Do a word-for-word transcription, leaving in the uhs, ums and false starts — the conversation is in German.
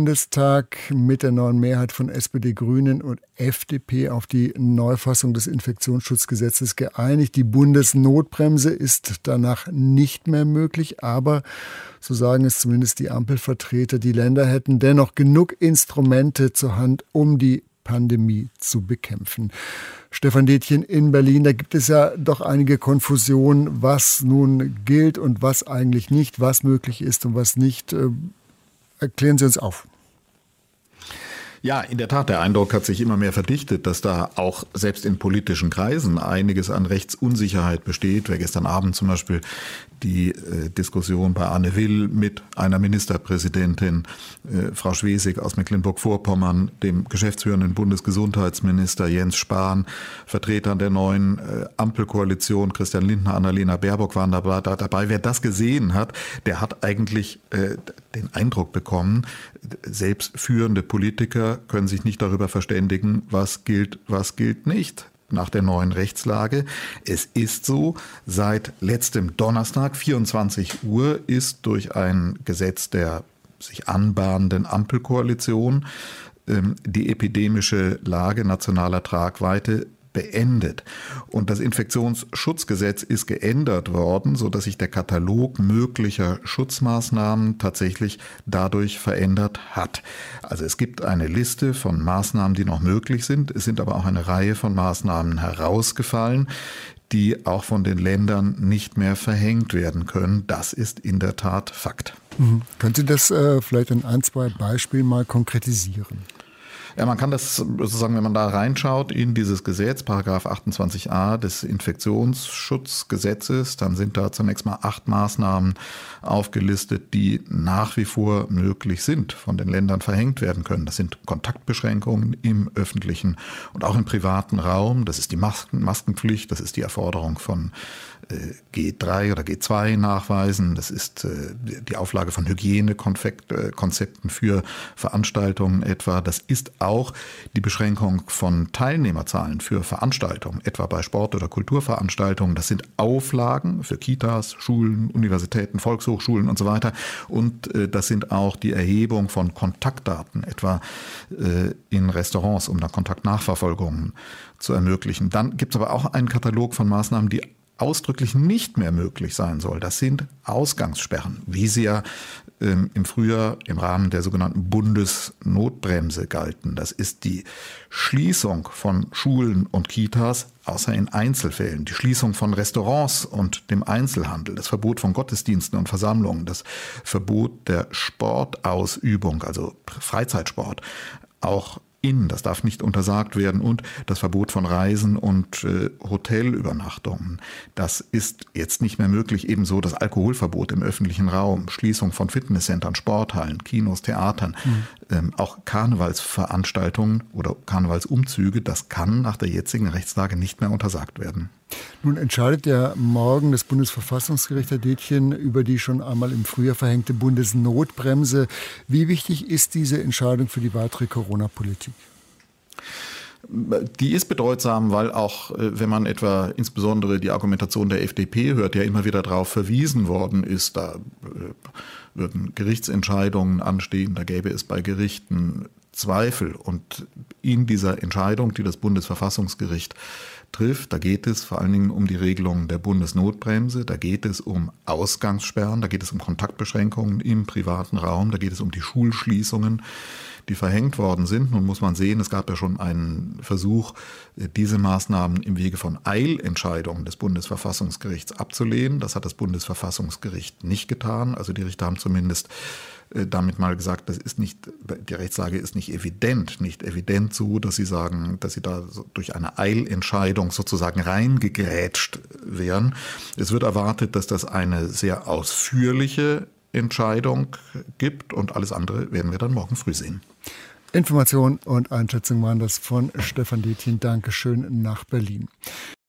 Bundestag mit der neuen Mehrheit von S P D, Grünen und F D P auf die Neufassung des Infektionsschutzgesetzes geeinigt. Die Bundesnotbremse ist danach nicht mehr möglich, aber so sagen es zumindest die Ampelvertreter, die Länder hätten dennoch genug Instrumente zur Hand, um die Pandemie zu bekämpfen. Stefan Detjen in Berlin, da gibt es ja doch einige Konfusionen, was nun gilt und was eigentlich nicht, was möglich ist und was nicht. Erklären Sie uns auf. Ja, in der Tat, der Eindruck hat sich immer mehr verdichtet, dass da auch selbst in politischen Kreisen einiges an Rechtsunsicherheit besteht. Wer gestern Abend zum Beispiel die äh, Diskussion bei Anne Will mit einer Ministerpräsidentin, äh, Frau Schwesig aus Mecklenburg-Vorpommern, dem geschäftsführenden Bundesgesundheitsminister Jens Spahn, Vertretern der neuen äh, Ampelkoalition, Christian Lindner, Annalena Baerbock waren dabei, da, dabei. Wer das gesehen hat, der hat eigentlich äh, den Eindruck bekommen, selbst führende Politiker können sich nicht darüber verständigen, was gilt, was gilt nicht. Nach der neuen Rechtslage. Es ist so, seit letztem Donnerstag, vierundzwanzig Uhr, ist durch ein Gesetz der sich anbahnenden Ampelkoalition ähm, die epidemische Lage nationaler Tragweite beendet. Und das Infektionsschutzgesetz ist geändert worden, sodass sich der Katalog möglicher Schutzmaßnahmen tatsächlich dadurch verändert hat. Also es gibt eine Liste von Maßnahmen, die noch möglich sind. Es sind aber auch eine Reihe von Maßnahmen herausgefallen, die auch von den Ländern nicht mehr verhängt werden können. Das ist in der Tat Fakt. Mhm. Können Sie das äh, vielleicht in ein, zwei Beispielen mal konkretisieren? Ja, man kann das sozusagen, wenn man da reinschaut in dieses Gesetz, Paragraph achtundzwanzig a des Infektionsschutzgesetzes, dann sind da zunächst mal acht Maßnahmen aufgelistet, die nach wie vor möglich sind, von den Ländern verhängt werden können. Das sind Kontaktbeschränkungen im öffentlichen und auch im privaten Raum. Das ist die Masken, Maskenpflicht, das ist die Erforderung von G drei oder G zwei Nachweisen. Das ist die Auflage von Hygienekonzepten für Veranstaltungen etwa. Das ist auch die Beschränkung von Teilnehmerzahlen für Veranstaltungen, etwa bei Sport- oder Kulturveranstaltungen. Das sind Auflagen für Kitas, Schulen, Universitäten, Volkshochschulen und so weiter. Und das sind auch die Erhebung von Kontaktdaten, etwa in Restaurants, um da Kontaktnachverfolgungen zu ermöglichen. Dann gibt es aber auch einen Katalog von Maßnahmen, die ausdrücklich nicht mehr möglich sein soll. Das sind Ausgangssperren, wie sie ja ähm, im Frühjahr im Rahmen der sogenannten Bundesnotbremse galten. Das ist die Schließung von Schulen und Kitas, außer in Einzelfällen, die Schließung von Restaurants und dem Einzelhandel, das Verbot von Gottesdiensten und Versammlungen, das Verbot der Sportausübung, also Freizeitsport, auch in, das darf nicht untersagt werden, und das Verbot von Reisen und äh, Hotelübernachtungen. Das ist jetzt nicht mehr möglich. Ebenso das Alkoholverbot im öffentlichen Raum, Schließung von Fitnesscentern, Sporthallen, Kinos, Theatern, mhm. ähm, auch Karnevalsveranstaltungen oder Karnevalsumzüge. Das kann nach der jetzigen Rechtslage nicht mehr untersagt werden. Nun entscheidet ja morgen das Bundesverfassungsgericht, Herr Detjen, über die schon einmal im Frühjahr verhängte Bundesnotbremse. Wie wichtig ist diese Entscheidung für die weitere Corona-Politik? Die ist bedeutsam, weil auch, wenn man etwa insbesondere die Argumentation der F D P hört, ja immer wieder darauf verwiesen worden ist, da würden Gerichtsentscheidungen anstehen, da gäbe es bei Gerichten Zweifel. Und in dieser Entscheidung, die das Bundesverfassungsgericht trifft, da geht es vor allen Dingen um die Regelung der Bundesnotbremse, da geht es um Ausgangssperren, da geht es um Kontaktbeschränkungen im privaten Raum, da geht es um die Schulschließungen, die verhängt worden sind. Nun muss man sehen, es gab ja schon einen Versuch, diese Maßnahmen im Wege von Eilentscheidungen des Bundesverfassungsgerichts abzulehnen. Das hat das Bundesverfassungsgericht nicht getan. Also die Richter haben zumindest damit mal gesagt, das ist nicht, die Rechtslage ist nicht evident, nicht evident so, dass sie sagen, dass sie da durch eine Eilentscheidung sozusagen reingegrätscht wären. Es wird erwartet, dass das eine sehr ausführliche Entscheidung gibt und alles andere werden wir dann morgen früh sehen. Information und Einschätzung waren das von Stefan Detjen. Dankeschön nach Berlin.